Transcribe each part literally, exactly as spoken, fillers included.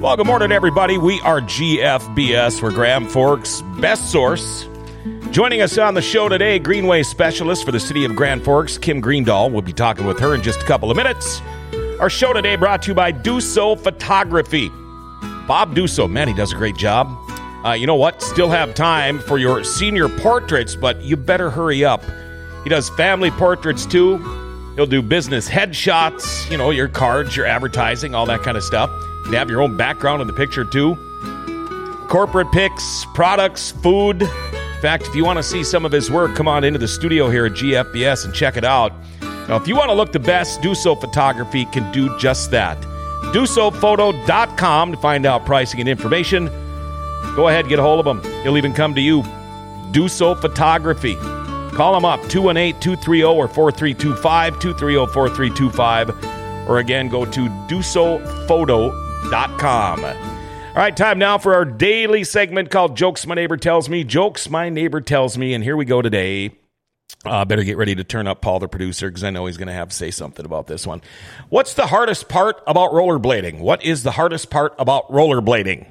Well, good morning, everybody. We are G F B S. We're Grand Forks' best source. Joining us on the show today, Greenway Specialist for the City of Grand Forks, Kim Greendahl. We'll be talking with her in just a couple of minutes. Our show today brought to you by Duso Photography. Bob Duso, man, he does a great job. Uh, you know what? Still have time for your senior portraits, but you better hurry up. He does family portraits, too. He'll do business headshots, you know, your cards, your advertising, all that kind of stuff. You have your own background in the picture, too. Corporate pics, products, food. In fact, if you want to see some of his work, come on into the studio here at G F B S and check it out. Now, if you want to look the best, Duso Photography can do just that. duso photo dot com to find out pricing and information. Go ahead, get a hold of him. He'll even come to you. Duso Photography. Call him up, two one eight, two three zero, or four three two five, two three zero, four three two five. Or again, go to duso photo dot com. All right, time now for our daily segment called Jokes My Neighbor Tells Me. Jokes My Neighbor Tells Me. And here we go today. Uh, better get ready to turn up Paul, the producer, because I know he's going to have to say something about this one. What's the hardest part about rollerblading? What is the hardest part about rollerblading?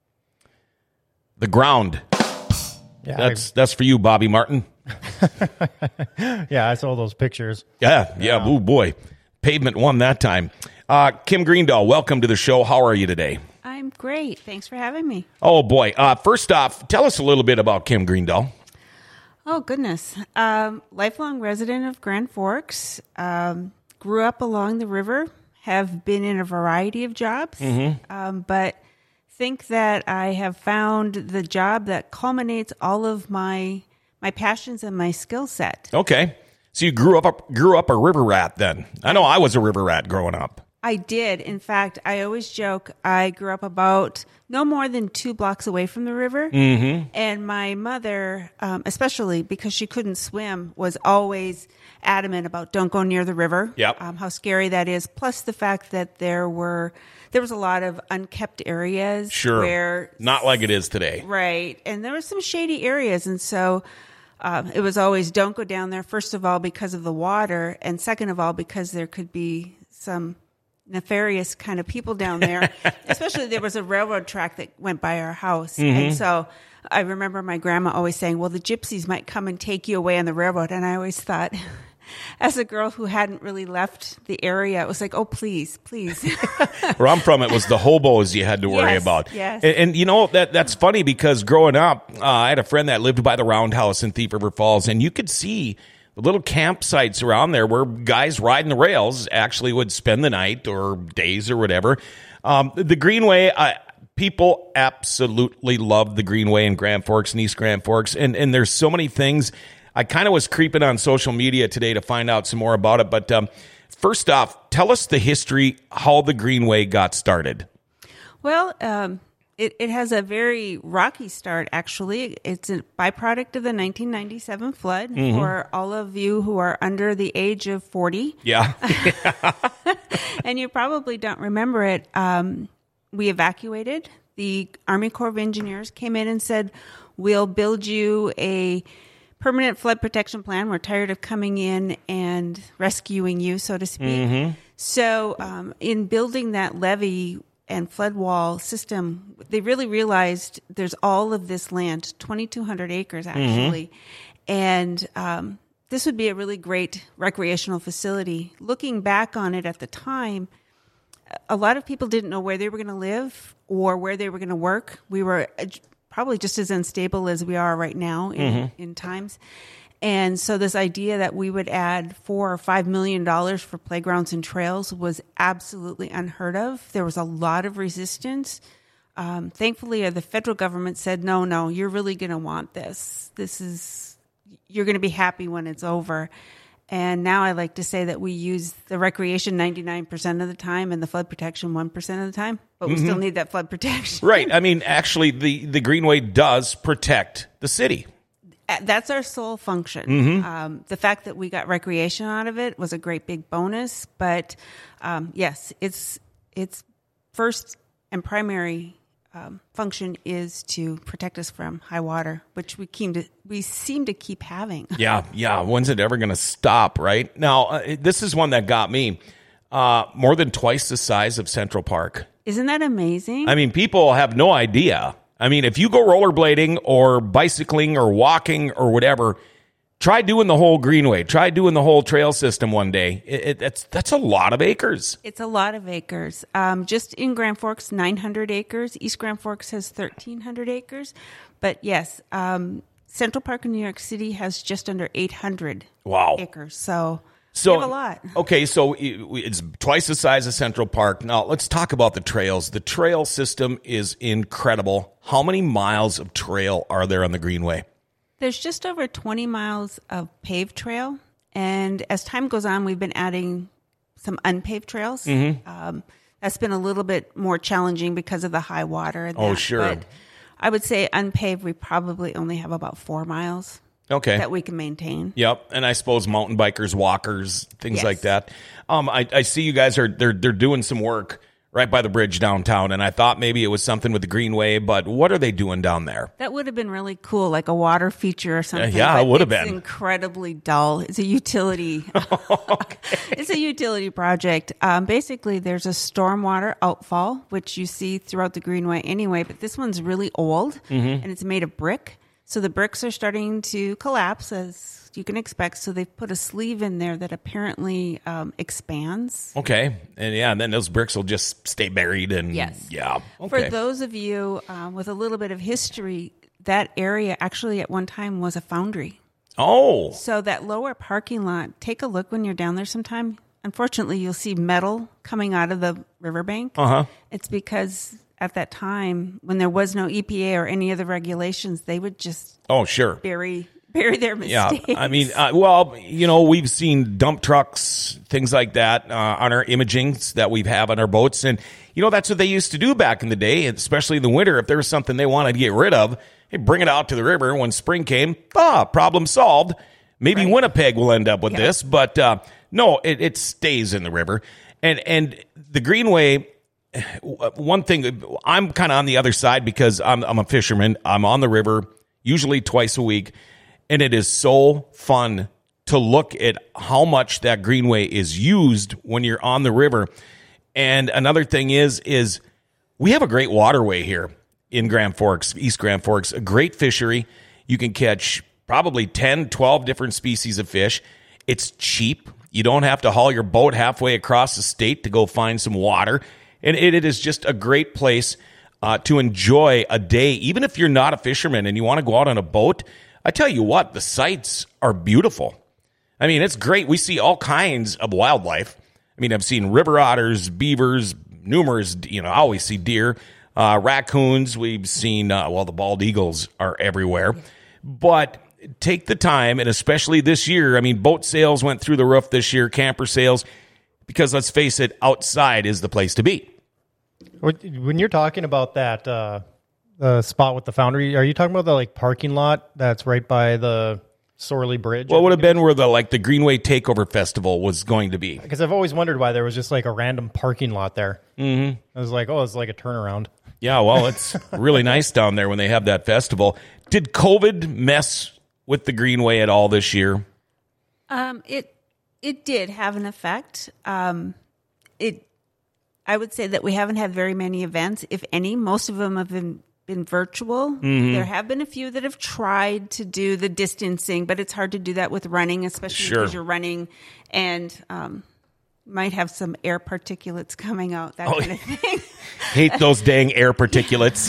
The ground. Yeah, that's I, that's for you, Bobby Martin. Yeah, I saw those pictures. Yeah, yeah, yeah. Oh boy. Pavement won that time. Uh, Kim Greendahl, welcome to the show. How are you today? I'm great. Thanks for having me. Oh, boy. Uh, first off, tell us a little bit about Kim Greendahl. Oh, goodness. Um, lifelong resident of Grand Forks. Um, grew up along the river. Have been in a variety of jobs. Mm-hmm. Um, but think that I have found the job that culminates all of my my passions and my skill set. Okay. So you grew up grew up a river rat then. I know I was a river rat growing up. I did. In fact, I always joke I grew up about no more than two blocks away from the river. Mm-hmm. And my mother, um, especially because she couldn't swim, was always adamant about don't go near the river. Yep. Um, how scary that is. Plus the fact that there were there was a lot of unkept areas. Sure. Where, not like it is today. Right. And there were some shady areas. And so um, it was always don't go down there, first of all, because of the water. And second of all, because there could be some nefarious kind of people down there. Especially there was a railroad track that went by our house. Mm-hmm. And so I remember my grandma always saying, well, the gypsies might come and take you away on the railroad. And I always thought, as a girl who hadn't really left the area, it was like, oh, please, please. Where I'm from, it was the hobos you had to worry yes, about. Yes. And, and you know, that that's funny because growing up, uh, I had a friend that lived by the Roundhouse in Thief River Falls, and you could see the little campsites around there where guys riding the rails actually would spend the night or days or whatever. Um, the Greenway, uh, people absolutely love the Greenway in Grand Forks and East Grand Forks. And, and there's so many things. I kind of was creeping on social media today to find out some more about it. But um, first off, tell us the history, how the Greenway got started. Well, um, It, it has a very rocky start, actually. It's a byproduct of the nineteen ninety-seven flood. Mm-hmm. For all of you who are under the age of forty. Yeah. And you probably don't remember it. Um, we evacuated. The Army Corps of Engineers came in and said, we'll build you a permanent flood protection plan. We're tired of coming in and rescuing you, so to speak. Mm-hmm. So um, in building that levee and flood wall system, they really realized there's all of this land, twenty-two hundred acres actually, mm-hmm. and um, this would be a really great recreational facility. Looking back on it at the time, a lot of people didn't know where they were going to live or where they were going to work. We were probably just as unstable as we are right now in, mm-hmm. in times. And so this idea that we would add four or five million dollars for playgrounds and trails was absolutely unheard of. There was a lot of resistance. Um, thankfully, the federal government said, no, no, you're really going to want this. This is, you're going to be happy when it's over. And now I like to say that we use the recreation ninety-nine percent of the time and the flood protection one percent of the time, but we mm-hmm. still need that flood protection. Right. I mean, actually, the, the Greenway does protect the city. That's our sole function. Mm-hmm. Um, the fact that we got recreation out of it was a great big bonus. But um, yes, its its first and primary um, function is to protect us from high water, which we seem to we seem to keep having. Yeah, yeah. When's it ever going to stop? Right now, uh, this is one that got me. Uh, more than twice the size of Central Park. Isn't that amazing? I mean, people have no idea. I mean, if you go rollerblading or bicycling or walking or whatever, try doing the whole greenway. Try doing the whole trail system one day. It, it, that's that's a lot of acres. It's a lot of acres. Um, just in Grand Forks, nine hundred acres. East Grand Forks has thirteen hundred acres. But yes, um, Central Park in New York City has just under eight hundred Wow. acres. So, So we have a lot. Okay, so it- it's twice the size of Central Park. Now let's talk about the trails. The trail system is incredible. How many miles of trail are there on the greenway? There's just over twenty miles of paved trail. And as time goes on, we've been adding some unpaved trails. Mm-hmm. Um, that's been a little bit more challenging because of the high water. And Oh, that. sure. But I would say unpaved, we probably only have about four miles Okay. that we can maintain. Yep, and I suppose mountain bikers, walkers, things Yes. like that. Um, I, I see you guys are they're they're doing some work right by the bridge downtown, and I thought maybe it was something with the greenway, but what are they doing down there? That would have been really cool, like a water feature or something. yeah, it but would have it's been. incredibly dull. It's a utility. It's a utility project. Um, basically, there's a stormwater outfall, which you see throughout the greenway anyway, but this one's really old, Mm-hmm. and it's made of brick. So the bricks are starting to collapse, as you can expect. So they've put a sleeve in there that apparently um, expands. Okay, and yeah, and then those bricks will just stay buried, and Yes. yeah, For okay. those of you um, with a little bit of history, that area actually at one time was a foundry. Oh, So that lower parking lot, take a look when you're down there sometime. Unfortunately, you'll see metal coming out of the riverbank. uh-huh. It's because at that time, when there was no E P A or any other regulations, they would just Oh, sure. bury bury their Yeah, mistakes. I mean, uh, well, you know, we've seen dump trucks, things like that uh, on our imagings that we have on our boats. And, you know, that's what they used to do back in the day, especially in the winter. If there was something they wanted to get rid of, hey, bring it out to the river. When spring came, ah, problem solved. Maybe Winnipeg will end up with Yeah. this, but uh, no, it, it stays in the river. And, and the Greenway, one thing, I'm kind of on the other side because I'm, I'm a fisherman. I'm on the river usually twice a week. And it is so fun to look at how much that greenway is used when you're on the river. And another thing is, is we have a great waterway here in Grand Forks, East Grand Forks, a great fishery. You can catch probably ten, twelve different species of fish. It's cheap. You don't have to haul your boat halfway across the state to go find some water. And it, it is just a great place uh, to enjoy a day, even if you're not a fisherman and you want to go out on a boat. I tell you what, the sights are beautiful. I mean, it's great. We see all kinds of wildlife. I mean, I've seen river otters, beavers, numerous, you know, I always see deer, uh, raccoons. We've seen, uh, well, the bald eagles are everywhere. But take the time, and especially this year, I mean, boat sales went through the roof this year, camper sales, because let's face it, outside is the place to be. When you're talking about that uh, the spot with the foundry, are you talking about the like parking lot that's right by the Sorley Bridge? What would have been where the like the Greenway Takeover Festival was going to be? Because I've always wondered why there was just like a random parking lot there. Mm-hmm. I was like, oh, it's like a turnaround. Yeah, well, it's really nice down there when they have that festival. Did COVID mess with the Greenway at all this year? Um, it it did have an effect. Um, it I would say that we haven't had very many events, if any. Most of them have been been virtual. Mm-hmm. There have been a few that have tried to do the distancing, but it's hard to do that with running, especially Sure. because you're running and um, might have some air particulates coming out, that Oh, kind of thing. Hate those dang air particulates.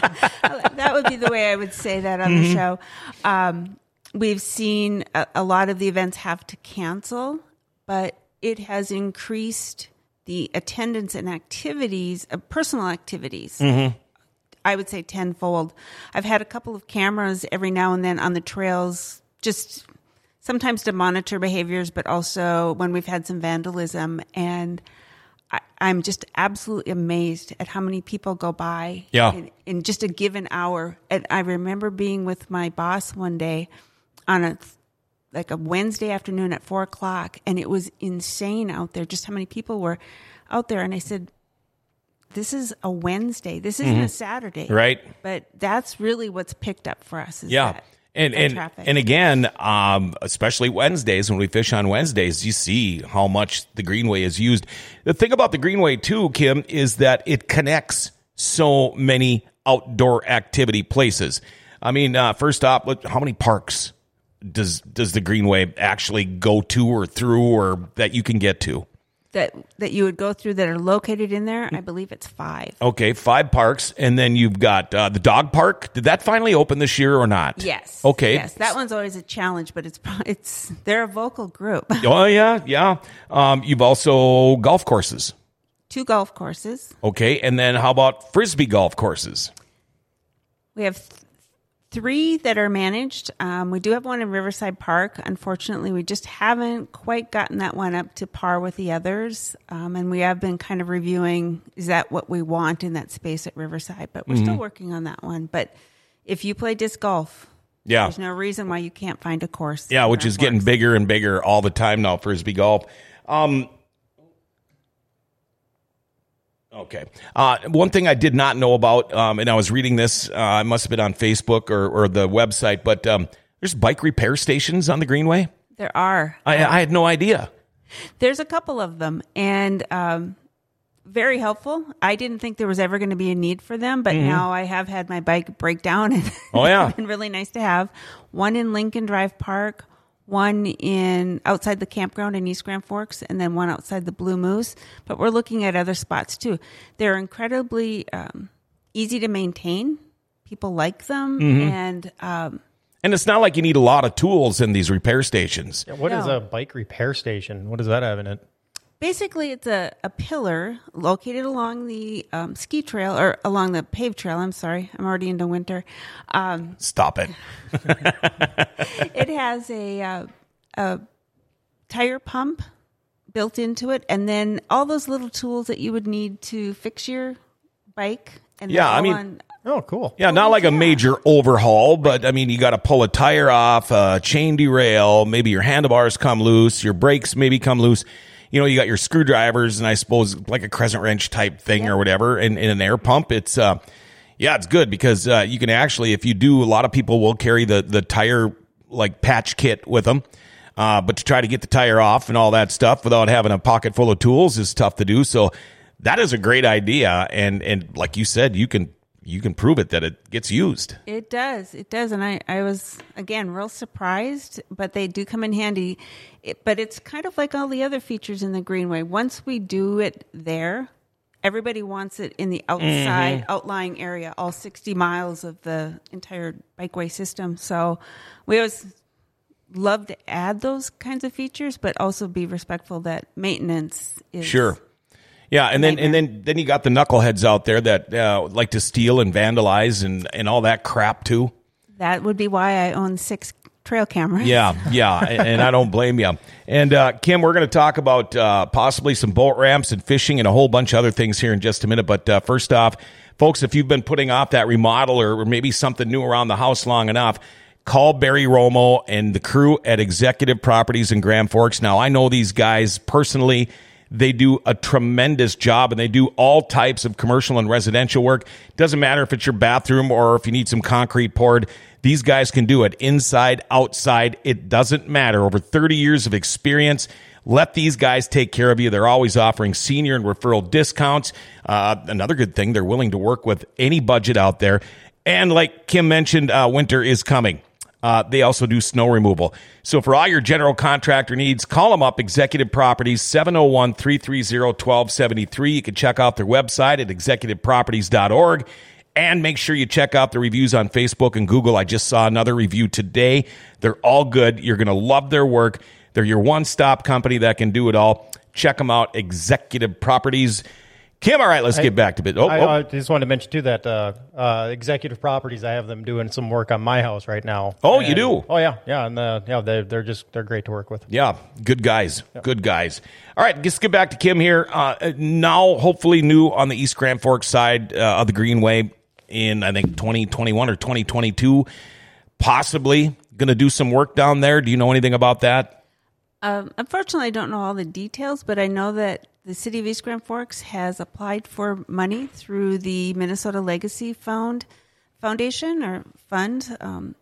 That would be the way I would say that on Mm-hmm. the show. Um, we've seen a, a lot of the events have to cancel, but it has increased the attendance and activities, uh, personal activities. Mm-hmm. I would say tenfold. I've had a couple of cameras every now and then on the trails, just sometimes to monitor behaviors, but also when we've had some vandalism. And I, I'm just absolutely amazed at how many people go by Yeah. in, in just a given hour. And I remember being with my boss one day on a like a Wednesday afternoon at four o'clock, and it was insane out there, just how many people were out there. And I said, this is a Wednesday. This isn't a Saturday. Right. But that's really what's picked up for us. Is Yeah. That. And and, traffic. and again, um, especially Wednesdays, when we fish on Wednesdays, you see how much the Greenway is used. The thing about the Greenway, too, Kim, is that it connects so many outdoor activity places. I mean, uh, first off, look, how many parks does does the Greenway actually go to or through or that you can get to? That that you would go through that are located in there, I believe it's five. Okay, five parks, and then you've got uh, the dog park. Did that finally open this year or not? Yes. Okay. Yes, that one's always a challenge, but it's pro- it's they're a vocal group. Oh yeah, yeah. Um, you've also golf courses. Two golf courses. Okay, and then how about frisbee golf courses? We have th- three that are managed. Um, we do have one in Riverside Park. Unfortunately, we just haven't quite gotten that one up to par with the others. Um, and we have been kind of reviewing, is that what we want in that space at Riverside? But we're mm-hmm. still working on that one. But if you play disc golf, yeah, there's no reason why you can't find a course. Yeah, which is getting bigger and bigger all the time now, frisbee golf. Um, Okay. Uh, one thing I did not know about, um, and I was reading this, uh, I must have been on Facebook or, or the website, but um, there's bike repair stations on the Greenway? There are. I, I had no idea. There's a couple of them, and um, very helpful. I didn't think there was ever going to be a need for them, but mm-hmm. now I have had my bike break down, and oh, yeah. it's been really nice to have. One in Lincoln Drive Park, one in outside the campground in East Grand Forks, and then one outside the Blue Moose. But we're looking at other spots too. They're incredibly um, easy to maintain. People like them, mm-hmm. and um, and it's not like you need a lot of tools in these repair stations. Yeah, what no. is a bike repair station? What does that have in it? Basically, it's a, a pillar located along the um, ski trail, or along the paved trail. I'm sorry. I'm already into winter. Um, Stop it. It has a, uh, a tire pump built into it, and then all those little tools that you would need to fix your bike. And yeah, I mean... on, oh, cool. Yeah, not like a major overhaul, but I mean, you got to pull a tire off, a chain derail, maybe your handlebars come loose, your brakes maybe come loose. You know, you got your screwdrivers and I suppose like a crescent wrench type thing yep. or whatever, and, and an air pump. It's, uh, yeah, it's good because uh, you can actually, if you do, a lot of people will carry the, the tire like patch kit with them. Uh, but to try to get the tire off and all that stuff without having a pocket full of tools is tough to do. So that is a great idea. And, and like you said, you can, you can prove it that it gets used. It does. It does. And I, I was, again, real surprised, but they do come in handy. It, but it's kind of like all the other features in the Greenway. Once we do it there, everybody wants it in the outside, mm-hmm. outlying area, all sixty miles of the entire bikeway system. So we always love to add those kinds of features, but also be respectful that maintenance is... Sure. Yeah, and then and then then you got the knuckleheads out there that uh, like to steal and vandalize and, and all that crap too. That would be why I own six trail cameras. Yeah, yeah, and, and I don't blame you. And uh, Kim, we're going to talk about uh, possibly some boat ramps and fishing and a whole bunch of other things here in just a minute. But uh, first off, folks, if you've been putting off that remodel or, or maybe something new around the house long enough, call Barry Romo and the crew at Executive Properties in Grand Forks. Now, I know these guys personally. They do a tremendous job, and they do all types of commercial and residential work. Doesn't matter if it's your bathroom or if you need some concrete poured. These guys can do it inside, outside. It doesn't matter. Over thirty years of experience. Let these guys take care of you. They're always offering senior and referral discounts. Uh, another good thing, they're willing to work with any budget out there. And like Kim mentioned, uh, winter is coming. Uh, they also do snow removal. So for all your general contractor needs, call them up, Executive Properties, seven oh one, three three zero, one two seven three. You can check out their website at executive properties dot org. And make sure you check out the reviews on Facebook and Google. I just saw another review today. They're all good. You're going to love their work. They're your one-stop company that can do it all. Check them out, Executive Properties. Kim, all right, let's I, get back to it. Oh, I, oh. I just wanted to mention, too, that uh, uh, Executive Properties, I have them doing some work on my house right now. Oh, and, you do? Oh, yeah. Yeah, and uh, yeah, they're, they're just, they're great to work with. Yeah, good guys. Yep. Good guys. All right, let's get back to Kim here. Uh, now, hopefully new on the East Grand Forks side uh, of the Greenway in, I think, twenty twenty-one or twenty twenty-two. Possibly going to do some work down there. Do you know anything about that? Um, unfortunately, I don't know all the details, but I know that the City of East Grand Forks has applied for money through the Minnesota Legacy Fund Foundation or Fund. Um,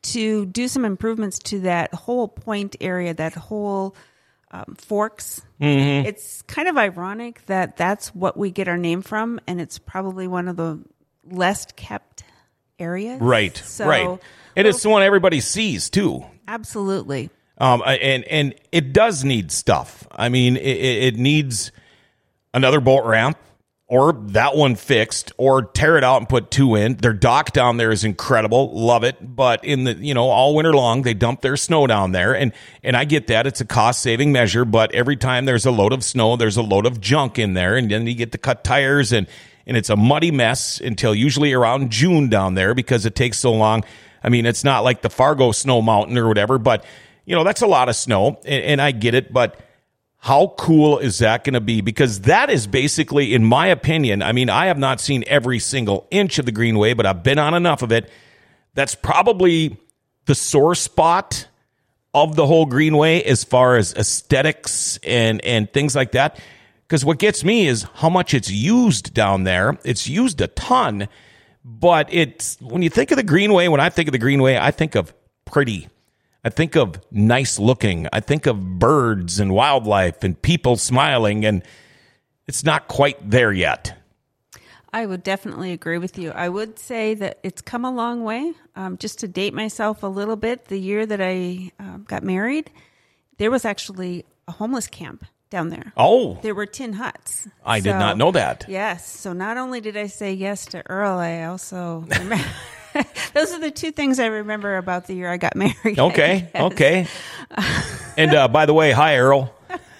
to do some improvements to that whole point area, that whole um, Forks. Mm-hmm. It's kind of ironic that that's what we get our name from, and it's probably one of the less kept areas. Right, so, right. And it's the one everybody sees, too. Absolutely. Um, and, and it does need stuff. I mean, it, it needs another boat ramp, or that one fixed, or tear it out and put two in. Their dock down there is incredible. Love it. But in the, you know, all winter long, they dump their snow down there. And, and I get that. It's a cost saving measure, but every time there's a load of snow, there's a load of junk in there. And then you get to cut tires, and, and it's a muddy mess until usually around June down there, because it takes so long. I mean, it's not like the Fargo Snow Mountain or whatever, but you know, that's a lot of snow, and, and I get it, but how cool is that going to be? Because that is basically, in my opinion, I mean, I have not seen every single inch of the Greenway, but I've been on enough of it. That's probably the sore spot of the whole Greenway as far as aesthetics and, and things like that. Because what gets me is how much it's used down there. It's used a ton, but it's, when you think of the Greenway, when I think of the Greenway, I think of pretty. I think of nice looking. I think of birds and wildlife and people smiling, and it's not quite there yet. I would definitely agree with you. I would say that it's come a long way. Um, just to date myself a little bit, the year that I um, got married, there was actually a homeless camp down there. Oh. There were tin huts. I so, did not know that. Yes. So not only did I say yes to Earl, I also remember... Those are the two things I remember about the year I got married. Okay, okay. And uh, by the way, hi, Earl.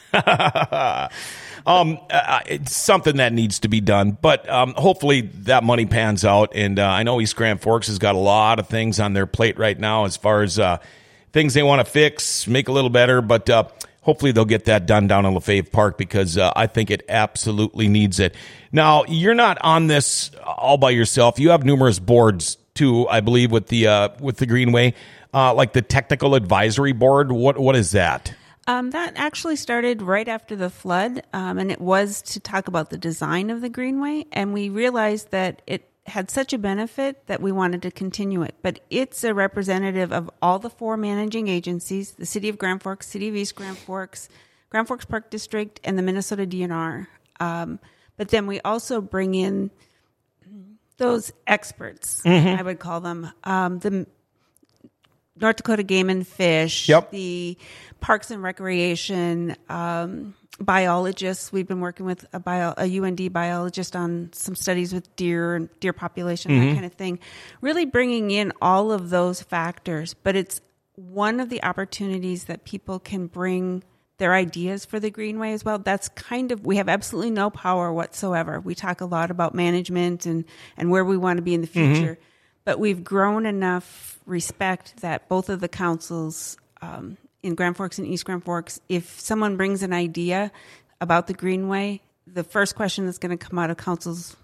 um, uh, it's something that needs to be done, but um, hopefully that money pans out. And uh, I know East Grand Forks has got a lot of things on their plate right now as far as uh, things they want to fix, make a little better, but uh, hopefully they'll get that done down in LaFave Park, because uh, I think it absolutely needs it. Now, you're not on this all by yourself. You have numerous boards too, I believe, with the uh, with the Greenway, uh, like the technical advisory board. What what is that? Um, that actually started right after the flood, um, and it was to talk about the design of the Greenway. And we realized that it had such a benefit that we wanted to continue it. But it's a representative of all the four managing agencies: the City of Grand Forks, City of East Grand Forks, Grand Forks Park District, and the Minnesota D N R. Um, but then we also bring in those experts, mm-hmm. I would call them, um, the North Dakota Game and Fish, yep. the Parks and Recreation, um, biologists. We've been working with a, bio, a U N D biologist on some studies with deer and deer population, mm-hmm. that kind of thing. Really bringing in all of those factors, but it's one of the opportunities that people can bring their ideas for the Greenway as well. That's kind of, we have absolutely no power whatsoever. We talk a lot about management and, and where we want to be in the future, mm-hmm. but we've grown enough respect that both of the councils um, in Grand Forks and East Grand Forks, if someone brings an idea about the Greenway, the first question that's going to come out of council's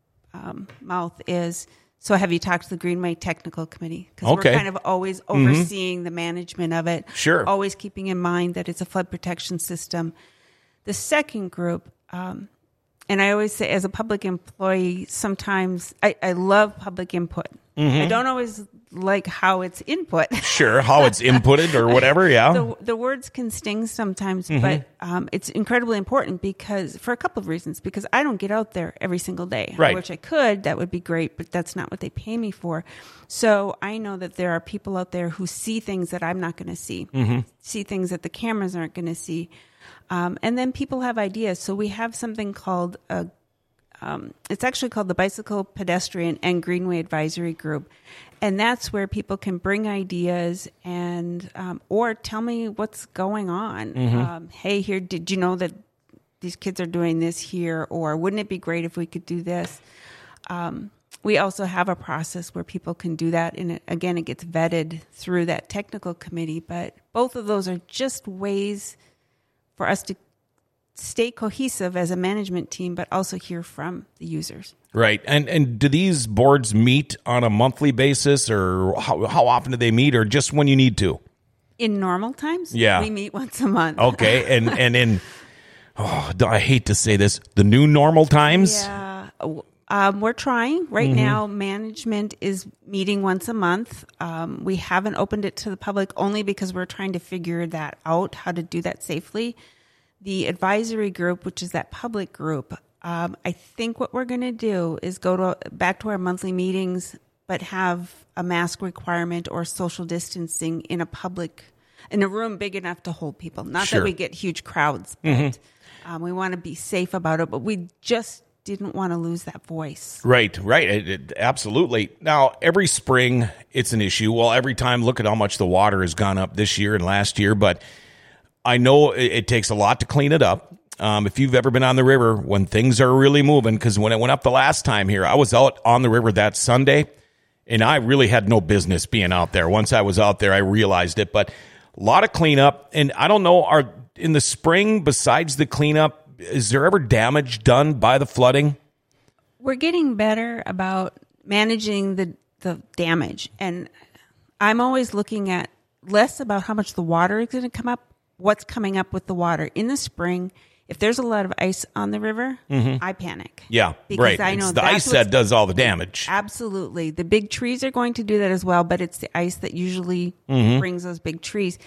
um, mouth is, so have you talked to the Greenway Technical Committee? Because okay. we're kind of always overseeing mm-hmm. the management of it. Sure. Always keeping in mind that it's a flood protection system. The second group, um, and I always say as a public employee, sometimes I, I love public input. Mm-hmm. I don't always like how it's input. Sure, how it's inputted or whatever, yeah. The, the words can sting sometimes, mm-hmm. but um, it's incredibly important because, for a couple of reasons, because I don't get out there every single day. Right. I wish I could, that would be great, but that's not what they pay me for. So I know that there are people out there who see things that I'm not going to see, mm-hmm. see things that the cameras aren't going to see. Um, and then people have ideas. So we have something called a Um, it's actually called the Bicycle, Pedestrian, and Greenway Advisory Group. And that's where people can bring ideas and, um, or tell me what's going on. Mm-hmm. Um, hey, here, did you know that these kids are doing this here? Or wouldn't it be great if we could do this? Um, we also have a process where people can do that. And it, again, it gets vetted through that technical committee. But both of those are just ways for us to stay cohesive as a management team, but also hear from the users. Right. And and do these boards meet on a monthly basis, or how, how often do they meet, or just when you need to? In normal times, yeah. we meet once a month. Okay. And, and in, oh, I hate to say this, the new normal times? Yeah. Um, we're trying. Right mm-hmm. now, management is meeting once a month. Um, we haven't opened it to the public only because we're trying to figure that out, how to do that safely. The advisory group, which is that public group, um, I think what we're going to do is go to back to our monthly meetings, but have a mask requirement or social distancing in a public, in a room big enough to hold people. Not sure. that we get huge crowds, but mm-hmm. um, we want to be safe about it, but we just didn't want to lose that voice. Right, right. It, it, absolutely. Now, every spring, it's an issue. Well, every time, look at how much the water has gone up this year and last year, but I know it, it takes a lot to clean it up. Um, if you've ever been on the river, when things are really moving, because when it went up the last time here, I was out on the river that Sunday, and I really had no business being out there. Once I was out there, I realized it, but a lot of cleanup, and I don't know, are in the spring, besides the cleanup, is there ever damage done by the flooding? We're getting better about managing the, the damage. And I'm always looking at less about how much the water is going to come up, what's coming up with the water. In the spring, if there's a lot of ice on the river, mm-hmm. I panic. Yeah, because right. I know it's the ice that does all the damage. Absolutely. The big trees are going to do that as well, but it's the ice that usually mm-hmm. brings those big trees.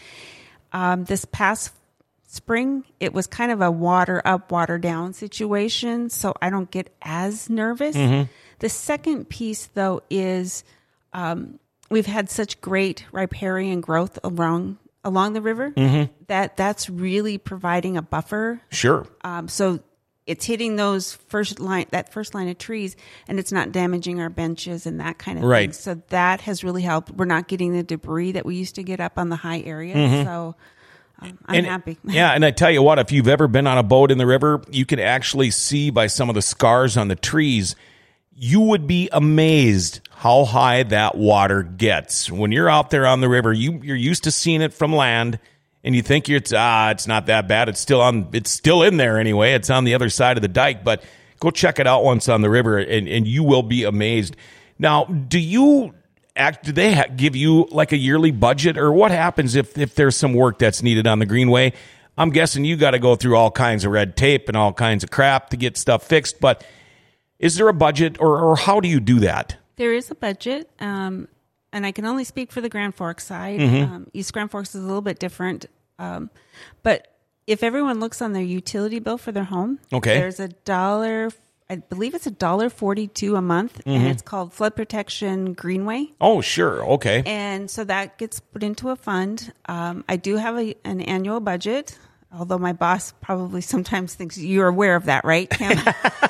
Um, this past spring, it was kind of a water up, water down situation, so I don't get as nervous. Mm-hmm. The second piece, though, is um, we've had such great riparian growth along along the river mm-hmm. that that's really providing a buffer. Sure. Um, so it's hitting those first line, that first line of trees, and it's not damaging our benches and that kind of right. thing. So that has really helped. We're not getting the debris that we used to get up on the high areas. Mm-hmm. So. Um, I'm and, happy. Yeah, and I tell you what, if you've ever been on a boat in the river, you can actually see by some of the scars on the trees, you would be amazed how high that water gets. When you're out there on the river, you, you're used to seeing it from land, and you think it's ah, it's not that bad. It's still on. It's still in there anyway. It's on the other side of the dike, but go check it out once on the river, and, and you will be amazed. Now, do you... Act, do they ha- give you like a yearly budget, or what happens if, if there's some work that's needed on the Greenway? I'm guessing you got to go through all kinds of red tape and all kinds of crap to get stuff fixed, but is there a budget, or, or how do you do that? There is a budget, um, and I can only speak for the Grand Forks side. Mm-hmm. Um, East Grand Forks is a little bit different, um, but if everyone looks on their utility bill for their home, okay. there's a dollar I believe it's a dollar forty-two a month, mm-hmm. and it's called Flood Protection Greenway. Oh, sure, okay. And so that gets put into a fund. Um, I do have a, an annual budget, although my boss probably sometimes thinks you're aware of that, right, Kim?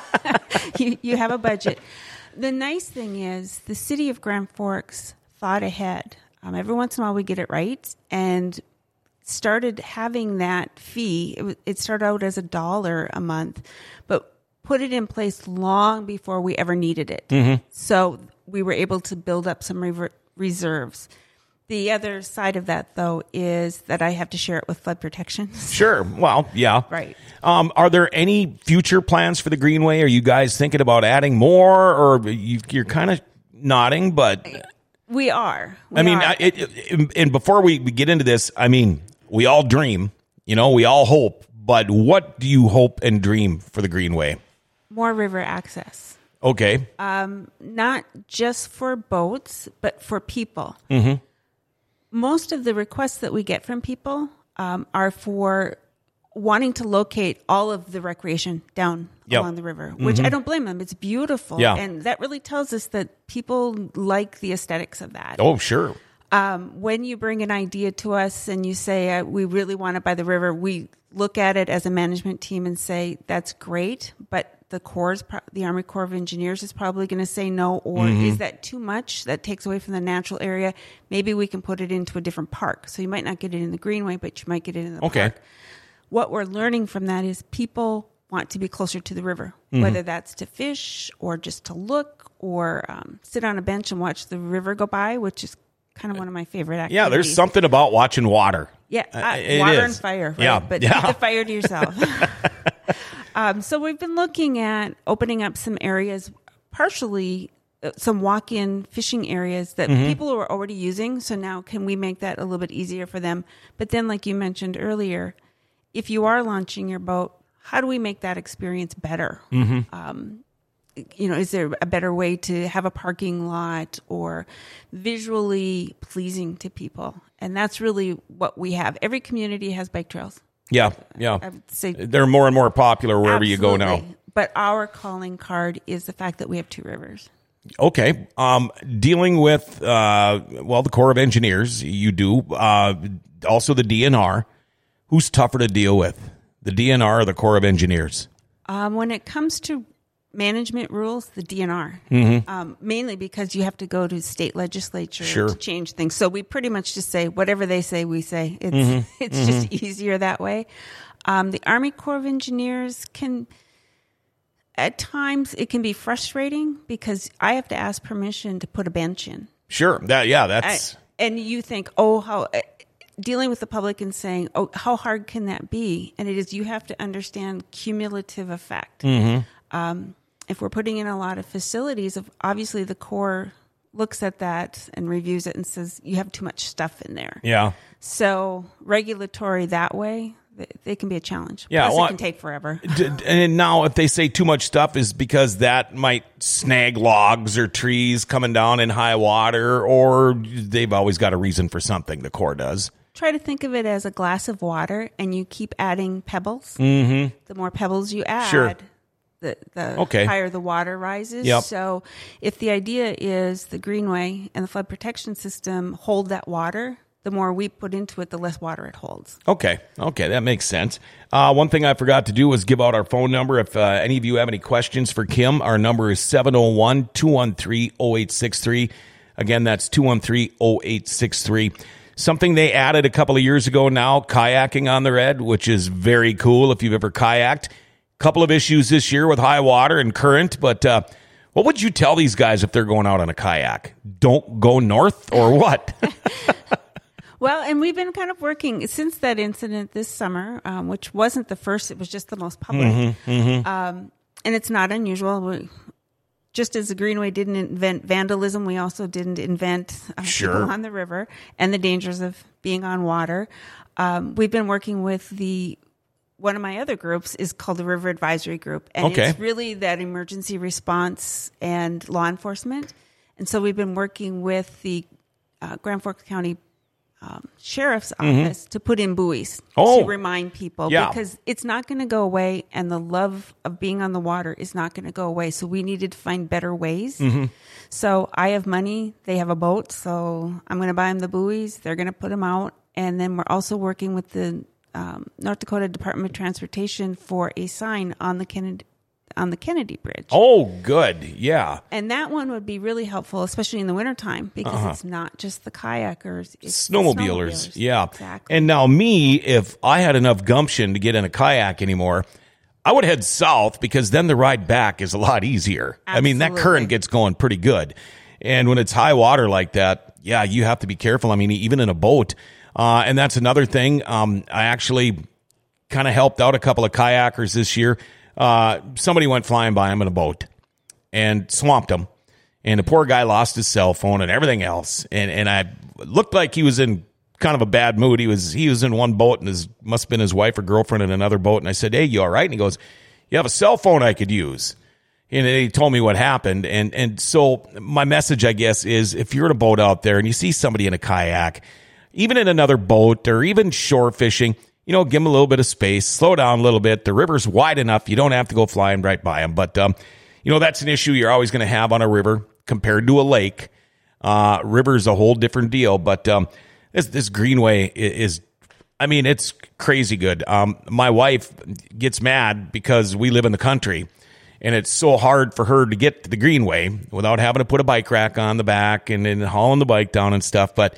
you, you have a budget. The nice thing is the city of Grand Forks thought ahead. Um, every once in a while we get it right, and started having that fee. It, it started out as a dollar a month, but put it in place long before we ever needed it. Mm-hmm. So we were able to build up some rever- reserves. The other side of that, though, is that I have to share it with flood protection. Sure. Well, yeah. Right. Um, are there any future plans for the Greenway? Are you guys thinking about adding more, or you, you're kind of nodding, but... We are. We I mean, are. It, it, and before we get into this, I mean, we all dream, you know, we all hope, but what do you hope and dream for the Greenway? More river access. Okay. Um, not just for boats, but for people. Mm-hmm. Most of the requests that we get from people um, are for wanting to locate all of the recreation down yep. along the river, which mm-hmm. I don't blame them. It's beautiful. Yeah. And that really tells us that people like the aesthetics of that. Oh, sure. Um, when you bring an idea to us and you say, uh, we really want it by the river, we look at it as a management team and say, that's great, but the Corps, the Army Corps of Engineers is probably going to say no, or mm-hmm. is that too much? That takes away from the natural area. Maybe we can put it into a different park. So you might not get it in the Greenway, but you might get it in the okay. park. What we're learning from that is people want to be closer to the river, mm-hmm. whether that's to fish or just to look or um, sit on a bench and watch the river go by, which is kind of one of my favorite activities. Yeah, there's something about watching water. Yeah, uh, uh, water is. and fire, right? Yeah. But yeah. keep the fire to yourself. um, so we've been looking at opening up some areas, partially uh, some walk-in fishing areas that mm-hmm. people are already using. So now can we make that a little bit easier for them? But then, like you mentioned earlier, if you are launching your boat, how do we make that experience better? Mm-hmm. Um, you know, is there a better way to have a parking lot or visually pleasing to people? And that's really what we have. Every community has bike trails. Yeah, yeah. I would say they're more and more popular wherever absolutely. you go now. But our calling card is the fact that we have two rivers. Okay. Um, dealing with, uh, well, the Corps of Engineers, you do. Uh, also the D N R. Who's tougher to deal with, the D N R or the Corps of Engineers? Um, when it comes to management rules, the D N R, Mm-hmm. um, mainly because you have to go to state legislature Sure. to change things. So we pretty much just say whatever they say, we say. It's Mm-hmm. it's mm-hmm. just easier that way. Um, the Army Corps of Engineers can, at times, it can be frustrating because I have to ask permission to put a bench in. Sure. That yeah. That's I, and you think, oh, how. Dealing with the public and saying, oh, how hard can that be? And it is, you have to understand cumulative effect. Mm-hmm. Um, if we're putting in a lot of facilities, obviously the Corps looks at that and reviews it and says, you have too much stuff in there. yeah. So regulatory that way, they, they can be a challenge. Yeah, Plus well, it can take forever. D- and now if they say too much stuff is because that might snag logs or trees coming down in high water, or they've always got a reason for something, the Corps does. Try to think of it as a glass of water, and you keep adding pebbles. Mm-hmm. The more pebbles you add, Sure. the, the Okay. higher the water rises. Yep. So if the idea is the Greenway and the flood protection system hold that water, the more we put into it, the less water it holds. Okay. Okay. That makes sense. Uh, one thing I forgot to do was give out our phone number. If uh, any of you have any questions for Kim, our number is seven oh one, two one three, oh eight six three. Again, that's two one three, oh eight six three. Something they added a couple of years ago now, kayaking on the Red, which is very cool if you've ever kayaked. Couple of issues this year with high water and current, but uh, what would you tell these guys if they're going out on a kayak? Don't go north or what? Well, and we've been kind of working since that incident this summer, um, which wasn't the first, it was just the most public. Mm-hmm, mm-hmm. Um, and it's not unusual. We, just as the Greenway didn't invent vandalism, we also didn't invent uh, Sure. people on the river and the dangers of being on water. Um, we've been working with the one of my other groups is called the River Advisory Group, and Okay. it's really that emergency response and law enforcement. And so we've been working with the uh, Grand Forks County Um, sheriff's office to put in buoys Oh. to remind people Yeah. because it's not going to go away, and the love of being on the water is not going to go away. So we needed to find better ways. Mm-hmm. So I have money; they have a boat, so I'm going to buy them the buoys. They're going to put them out, and then we're also working with the um, North Dakota Department of Transportation for a sign on the Kennedy on the Kennedy Bridge. Oh, good. Yeah. And that one would be really helpful, especially in the wintertime, because uh-huh. it's not just the kayakers. It's snowmobilers. snowmobilers. Yeah. Exactly. And now me, if I had enough gumption to get in a kayak anymore, I would head south because then the ride back is a lot easier. Absolutely. I mean, that current gets going pretty good. And when it's high water like that, yeah, you have to be careful. I mean, even in a boat. Uh, and that's another thing. Um, I actually kind of helped out a couple of kayakers this year. Uh, somebody went flying by him in a boat and swamped him. And the poor guy lost his cell phone and everything else. And and I looked like he was in kind of a bad mood. He was he was in one boat, and his must have been his wife or girlfriend in another boat. And I said, "Hey, you all right?" And he goes, "You have a cell phone I could use." And he told me what happened. And and so my message, I guess, is if you're in a boat out there and you see somebody in a kayak, even in another boat or even shore fishing, you know, give them a little bit of space, slow down a little bit. The river's wide enough. You don't have to go flying right by them. But, um, you know, that's an issue you're always going to have on a river compared to a lake. Uh, river's a whole different deal. But um, this, this Greenway is, I mean, it's crazy good. Um, my wife gets mad because we live in the country, and it's so hard for her to get to the Greenway without having to put a bike rack on the back and then hauling the bike down and stuff. But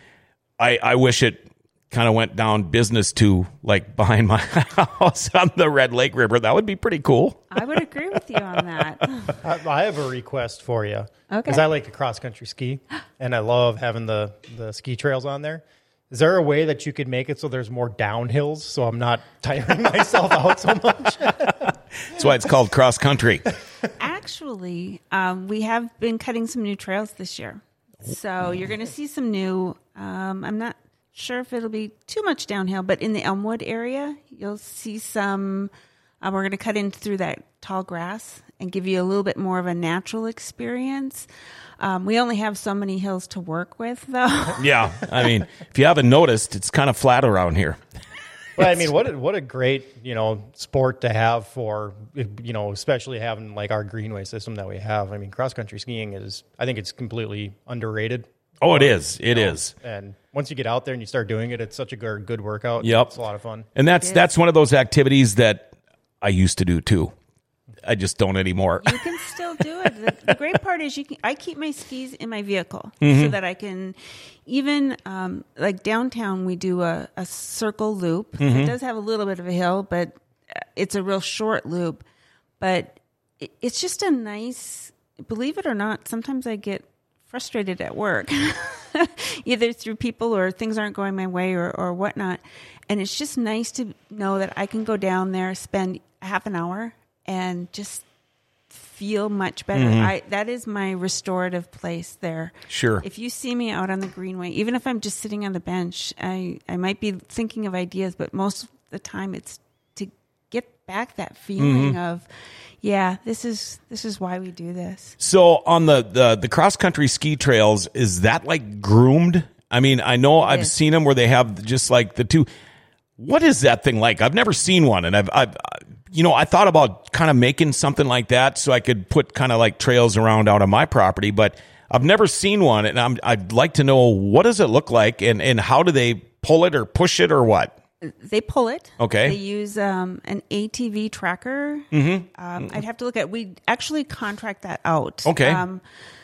I, I wish it kind of went down business to like behind my house on the Red Lake River. That would be pretty cool. I would agree with you on that. I, I have a request for you. Okay. Because I like to cross country ski, and I love having the, the ski trails on there. Is there a way that you could make it so there's more downhills so I'm not tiring myself out so much? That's why it's called cross country. Actually, um, we have been cutting some new trails this year. So you're going to see some new, um, I'm not sure if it'll be too much downhill, but in the Elmwood area, you'll see some Uh, we're going to cut in through that tall grass and give you a little bit more of a natural experience. Um, we only have so many hills to work with, though. Yeah. I mean, if you haven't noticed, it's kind of flat around here. Well, I mean, what a, what a great, you know, sport to have for, you know, especially having like our greenway system that we have. I mean, cross country skiing is, I think it's completely underrated. Oh, it is. It you know, is. And once you get out there and you start doing it, it's such a good, good workout. Yep. It's a lot of fun. And that's that's one of those activities that I used to do too. I just don't anymore. You can still do it. The, the great part is you can. I keep my skis in my vehicle mm-hmm. so that I can, even um, like downtown, we do a, a circle loop. Mm-hmm. It does have a little bit of a hill, but it's a real short loop. But it, it's just a nice. Believe it or not, sometimes I get frustrated at work, either through people or things aren't going my way or, or whatnot. And it's just nice to know that I can go down there, spend half an hour, and just feel much better. Mm-hmm. I that is my restorative place there. Sure. If you see me out on the greenway, even if I'm just sitting on the bench, I, I might be thinking of ideas, but most of the time it's to get back that feeling mm-hmm. of, yeah, this is this is why we do this. So on the, the, the cross-country ski trails, is that like groomed? I mean, I know it I've is. seen them where they have just like the two. What is that thing like? I've never seen one, and I've, I've you know, I thought about kind of making something like that so I could put kind of like trails around out on my property, but I've never seen one, and I'm, I'd like to know, what does it look like, and, and how do they pull it or push it or what? They pull it. Okay. They use um, an A T V tracker. Mm-hmm. Um, I'd have to look at. We actually contract that out. Okay. Um,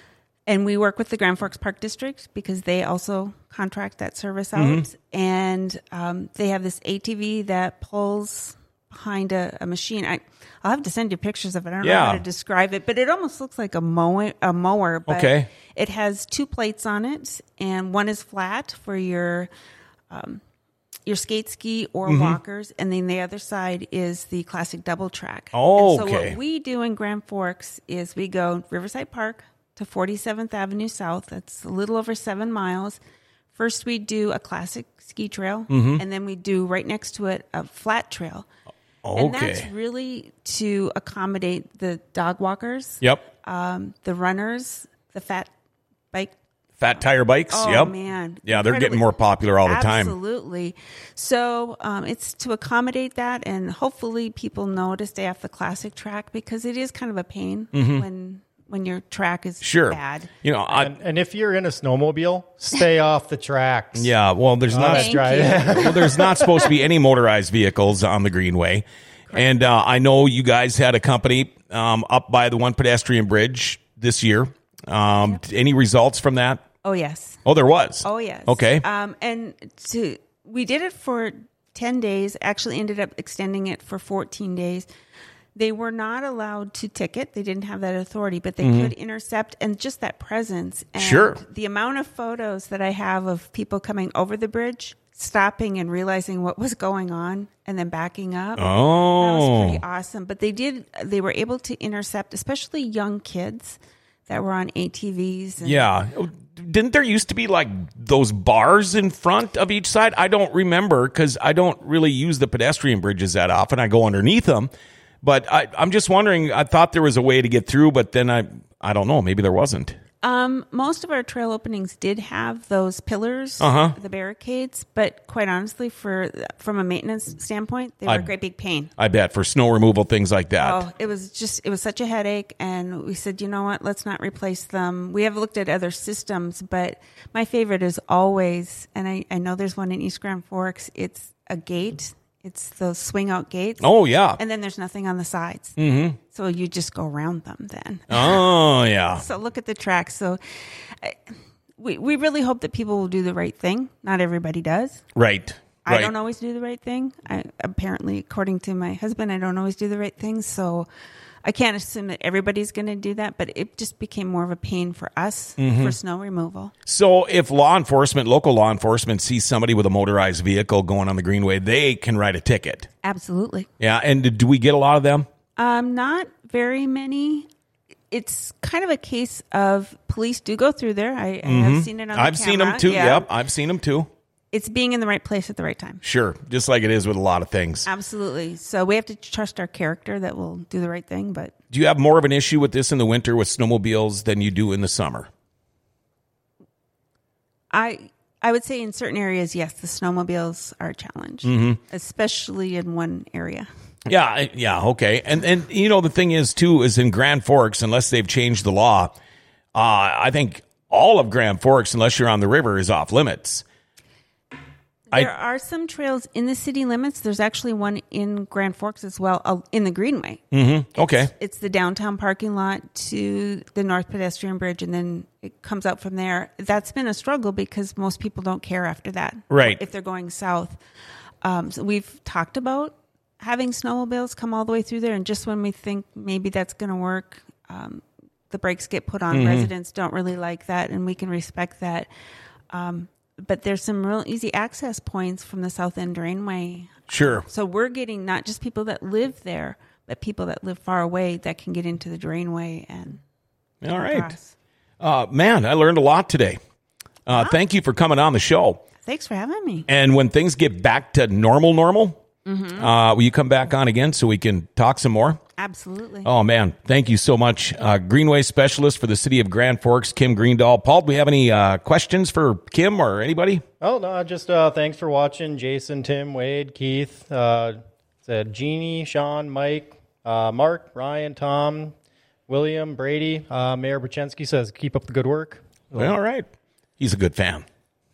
and we work with the Grand Forks Park District because they also contract that service out. Mm-hmm. And um, they have this A T V that pulls behind a, a machine. I, I'll have to send you pictures of it. I don't yeah. know how to describe it, but it almost looks like a mower. A mower. But okay. It has two plates on it, and one is flat for your. Um, your skate ski or mm-hmm. walkers, and then the other side is the classic double track. Oh, and so okay. what we do in Grand Forks is we go Riverside Park to forty-seventh Avenue South. That's a little over seven miles. First, we do a classic ski trail, mm-hmm. and then we do right next to it a flat trail. Okay. And that's really to accommodate the dog walkers, yep, um, the runners, the fat bike Fat tire bikes, oh, yep. man. Yeah, they're getting more popular all the time. Absolutely. So um, it's to accommodate that, and hopefully people know to stay off the classic track because it is kind of a pain mm-hmm. when when your track is sure. bad. You know, I, and, and if you're in a snowmobile, stay off the tracks. Yeah, well, there's oh, not that's right. well, there's not supposed to be any motorized vehicles on the Greenway. Correct. And uh, I know you guys had a company um, up by the one pedestrian bridge this year. Um, yep. Any results from that? Oh, yes. Oh, there was? Oh, yes. Okay. Um, and to, we did it for ten days, actually ended up extending it for fourteen days. They were not allowed to ticket. They didn't have that authority, but they mm-hmm. could intercept, and just that presence. And sure. the amount of photos that I have of people coming over the bridge, stopping and realizing what was going on, and then backing up. Oh. That was pretty awesome. But they did, they were able to intercept, especially young kids that were on A T Vs. And yeah. Didn't there used to be like those bars in front of each side? I don't remember because I don't really use the pedestrian bridges that often. I go underneath them. But I, I'm just wondering, I thought there was a way to get through, but then I I don't know, maybe there wasn't. Um, most of our trail openings did have those pillars, uh-huh. the barricades, but quite honestly, for from a maintenance standpoint, they were I, a great big pain. I bet, for snow removal, things like that. Oh, it was just, it was such a headache, and we said, you know what, let's not replace them. We have looked at other systems, but my favorite is always, and I, I know there's one in East Grand Forks, it's a gate. It's those swing out gates. Oh, yeah. And then there's nothing on the sides. Mm-hmm. So you just go around them then. Oh, yeah. So look at the tracks. So I, we we really hope that people will do the right thing. Not everybody does. Right. I right. don't always do the right thing. I, apparently, according to my husband, I don't always do the right thing. So I can't assume that everybody's going to do that, but it just became more of a pain for us mm-hmm. for snow removal. So if law enforcement, local law enforcement sees somebody with a motorized vehicle going on the Greenway, they can write a ticket. Absolutely. Yeah. And do we get a lot of them? Um, not very many. It's kind of a case of police do go through there. I, I mm-hmm. have seen it on the I've camera. seen them too. Yeah. Yep. I've seen them too. it's being in the right place at the right time. Sure. Just like it is with a lot of things. Absolutely. So we have to trust our character that we'll do the right thing. But do you have more of an issue with this in the winter with snowmobiles than you do in the summer? I I would say in certain areas, yes, the snowmobiles are a challenge, Mm-hmm. especially in one area. Yeah, I- yeah, okay. And, and you know, the thing is, too, is in Grand Forks, unless they've changed the law, uh, I think all of Grand Forks, unless you're on the river, is off limits. There I, are some trails in the city limits. There's actually one in Grand Forks as well, uh, in the Greenway. Mm-hmm. Okay. It's, it's the downtown parking lot to the North Pedestrian Bridge, and then it comes out from there. That's been a struggle because most people don't care after that. Right. If they're going south. Um, so we've talked about having snowmobiles come all the way through there, and just when we think maybe that's going to work, um, the brakes get put on. Mm-hmm. Residents don't really like that, and we can respect that. Um, but there's some real easy access points from the South End Drainway. Sure. So we're getting not just people that live there, but people that live far away that can get into the Drainway and all right. Uh, man, I learned a lot today. Uh, wow. Thank you for coming on the show. Thanks for having me. And when things get back to normal, normal, mm-hmm. uh, will you come back on again so we can talk some more? Absolutely. Oh, man. Thank you so much. Uh, Greenway Specialist for the City of Grand Forks, Kim Greendahl. Paul, do we have any uh, questions for Kim or anybody? Oh, no, just uh, thanks for watching. Jason, Tim, Wade, Keith, uh, said Jeannie, Sean, Mike, uh, Mark, Ryan, Tom, William, Brady. Uh, Mayor Brachensky says, keep up the good work. Well, all right. He's a good fan.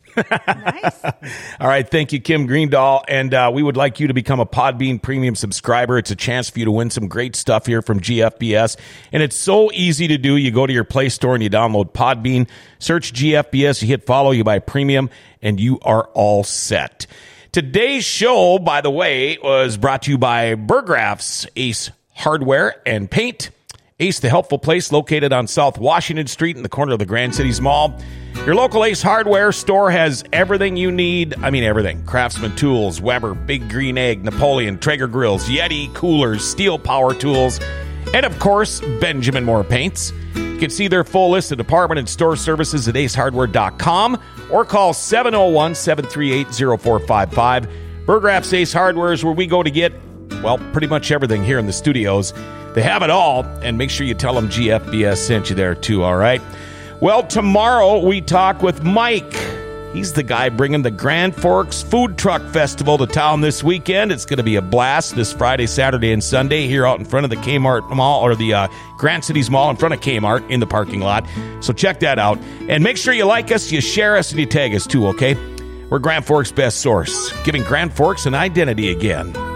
Nice. All right. Thank you, Kim Greendahl. And uh, we would like you to become a Podbean Premium subscriber. It's a chance for you to win some great stuff here from G F B S. And it's so easy to do. You go to your Play Store and you download Podbean, search G F B S, you hit follow, you buy premium, and you are all set. Today's show, by the way, was brought to you by Burgraff's Ace Hardware and Paint. Ace, the helpful place located on South Washington Street in the corner of the Grand Cities Mall. Your local Ace Hardware store has everything you need. I mean, everything. Craftsman tools, Weber, Big Green Egg, Napoleon, Traeger grills, Yeti, coolers, steel power tools, and, of course, Benjamin Moore paints. You can see their full list of department and store services at ace hardware dot com or call seven oh one, seven three eight, oh four five five. Burgraff's Ace Hardware is where we go to get, well, pretty much everything here in the studios. They have it all, and make sure you tell them G F B S sent you there, too, all right? Well, tomorrow we talk with Mike. He's the guy bringing the Grand Forks Food Truck Festival to town this weekend. It's going to be a blast this Friday, Saturday, and Sunday here out in front of the Kmart Mall, or the uh, Grand Cities Mall in front of Kmart in the parking lot. So check that out. And make sure you like us, you share us, and you tag us, too, okay? We're Grand Forks' best source, giving Grand Forks an identity again.